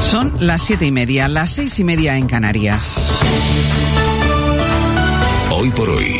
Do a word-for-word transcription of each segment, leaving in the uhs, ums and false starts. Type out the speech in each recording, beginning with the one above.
Son las siete y media, las seis y media en Canarias. Hoy por hoy,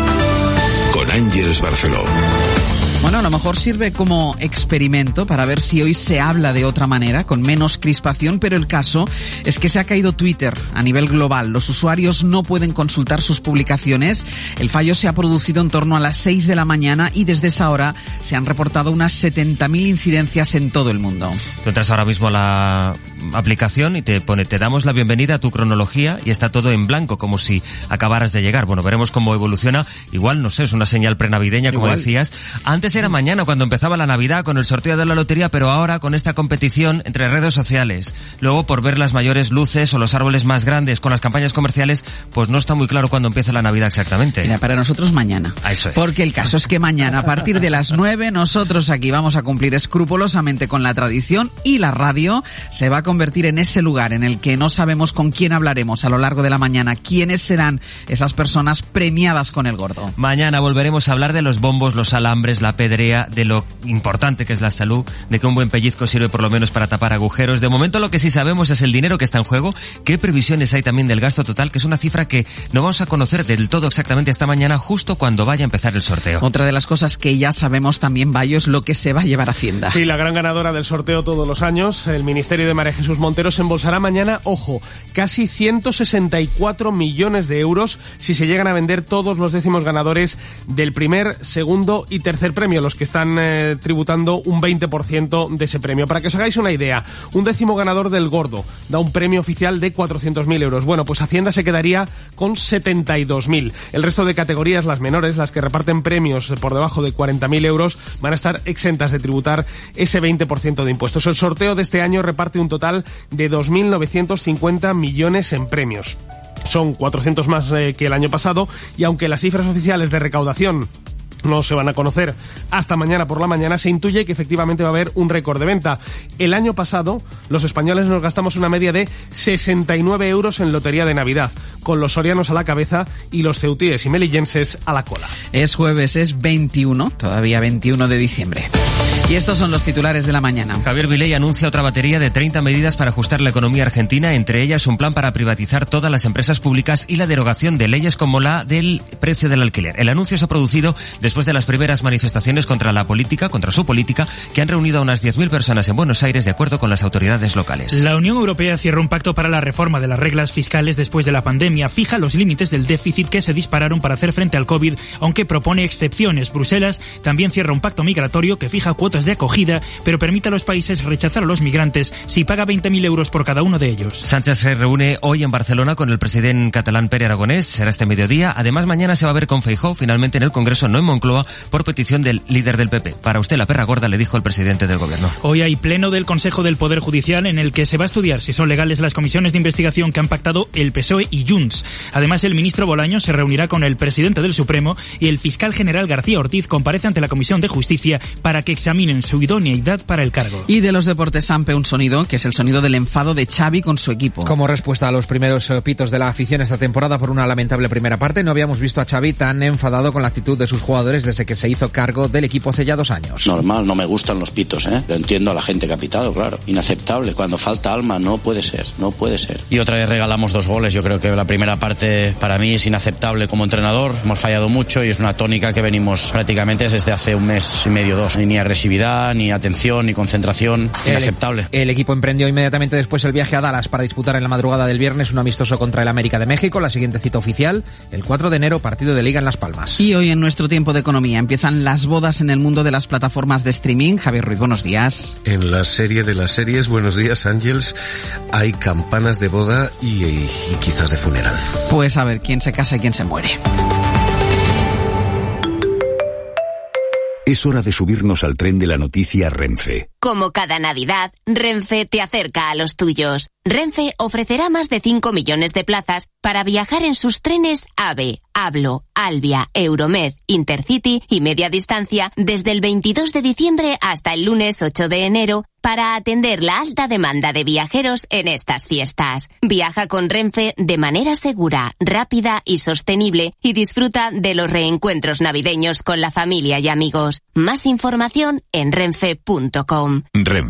con Ángeles Barceló. Bueno, a lo mejor sirve como experimento para ver si hoy se habla de otra manera, con menos crispación, pero el caso es que se ha caído Twitter a nivel global. Los usuarios no pueden consultar sus publicaciones. El fallo se ha producido en torno a las seis de la mañana y desde esa hora se han reportado unas setenta mil incidencias en todo el mundo. Tú entras ahora mismo a la aplicación y te pone, te damos la bienvenida a tu cronología y está todo en blanco, como si acabaras de llegar. Bueno, veremos cómo evoluciona. Igual, no sé, es una señal prenavideña, como Igual. decías. Antes era mañana cuando empezaba la Navidad con el sorteo de la lotería, pero ahora con esta competición entre redes sociales. Luego por ver las mayores luces o los árboles más grandes con las campañas comerciales, pues no está muy claro cuándo empieza la Navidad exactamente. Mira, para nosotros mañana. Ah, eso es. Porque el caso es que mañana a partir de las nueve nosotros aquí vamos a cumplir escrupulosamente con la tradición y la radio se va a convertir en ese lugar en el que no sabemos con quién hablaremos a lo largo de la mañana, quiénes serán esas personas premiadas con el gordo. Mañana volveremos a hablar de los bombos, los alambres, la pedrea, de lo importante que es la salud, de que un buen pellizco sirve por lo menos para tapar agujeros. De momento lo que sí sabemos es el dinero que está en juego, qué previsiones hay también del gasto total, que es una cifra que no vamos a conocer del todo exactamente esta mañana, justo cuando vaya a empezar el sorteo. Otra de las cosas que ya sabemos también, Bayo, es lo que se va a llevar Hacienda. Sí, la gran ganadora del sorteo todos los años, el Ministerio de María Jesús Montero, se embolsará mañana, ojo, casi ciento sesenta y cuatro millones de euros si se llegan a vender todos los décimos ganadores del primer, segundo y tercer premio, los que están eh, tributando un veinte por ciento de ese premio. Para que os hagáis una idea, un décimo ganador del gordo da un premio oficial de cuatrocientos mil euros. Bueno, pues Hacienda se quedaría con setenta y dos mil. El resto de categorías, las menores, las que reparten premios por debajo de cuarenta mil euros, van a estar exentas de tributar ese veinte por ciento de impuestos. El sorteo de este año reparte un total de dos mil novecientos cincuenta millones en premios. Son cuatrocientos más eh, que el año pasado, y aunque las cifras oficiales de recaudación no se van a conocer hasta mañana por la mañana, se intuye que efectivamente va a haber un récord de venta. El año pasado, los españoles nos gastamos una media de sesenta y nueve euros en lotería de Navidad, con los sorianos a la cabeza y los ceutíes y melillenses a la cola. Es jueves, es veintiuno, todavía veintiuno de diciembre. Y estos son los titulares de la mañana. Javier Milei anuncia otra batería de treinta medidas para ajustar la economía argentina, entre ellas un plan para privatizar todas las empresas públicas y la derogación de leyes como la del precio del alquiler. El anuncio se ha producido después de las primeras manifestaciones contra la política, contra su política, que han reunido a unas diez mil personas en Buenos Aires, de acuerdo con las autoridades locales. La Unión Europea cierra un pacto para la reforma de las reglas fiscales después de la pandemia. Fija los límites del déficit que se dispararon para hacer frente al COVID, aunque propone excepciones. Bruselas también cierra un pacto migratorio que fija cuotas de acogida, pero permite a los países rechazar a los migrantes si paga veinte mil euros por cada uno de ellos. Sánchez se reúne hoy en Barcelona con el presidente catalán Pere Aragonés. Será este mediodía. Además, mañana se va a ver con Feijóo, finalmente en el Congreso, no en Moncloa, por petición del líder del P P. Para usted la perra gorda, le dijo el presidente del gobierno. Hoy hay pleno del Consejo del Poder Judicial en el que se va a estudiar si son legales las comisiones de investigación que han pactado el P S O E y Junts. Además, el ministro Bolaños se reunirá con el presidente del Supremo y el fiscal general García Ortiz comparece ante la Comisión de Justicia para que examinen su idoneidad para el cargo. Y de los deportes, Sampe, un sonido que es el sonido del enfado de Xavi con su equipo. Como respuesta a los primeros pitos de la afición esta temporada por una lamentable primera parte, no habíamos visto a Xavi tan enfadado con la actitud de sus jugadores desde que se hizo cargo del equipo hace ya dos años. Normal, no me gustan los pitos, ¿eh? Lo entiendo a la gente que ha pitado, claro. Inaceptable, cuando falta alma, no puede ser, no puede ser. Y otra vez regalamos dos goles, yo creo que la primera parte para mí es inaceptable como entrenador, hemos fallado mucho y es una tónica que venimos prácticamente desde hace un mes y medio, dos. Ni agresividad, ni atención, ni concentración, el, inaceptable. El equipo emprendió inmediatamente después el viaje a Dallas para disputar en la madrugada del viernes un amistoso contra el América de México. La siguiente cita oficial, el cuatro de enero, partido de Liga en Las Palmas. Y hoy en nuestro tiempo de economía empiezan las bodas en el mundo de las plataformas de streaming. Javier Ruiz, buenos días. En la serie de las series, buenos días, Ángels, hay campanas de boda y, y, y quizás de funeral. Pues a ver quién se casa y quién se muere. Es hora de subirnos al tren de la noticia Renfe. Como cada Navidad, Renfe te acerca a los tuyos. Renfe ofrecerá más de cinco millones de plazas para viajar en sus trenes AVE, Hablo, Albia, Euromed, Intercity y Media Distancia desde el veintidós de diciembre hasta el lunes ocho de enero para atender la alta demanda de viajeros en estas fiestas. Viaja con Renfe de manera segura, rápida y sostenible y disfruta de los reencuentros navideños con la familia y amigos. Más información en renfe punto com. Renfe.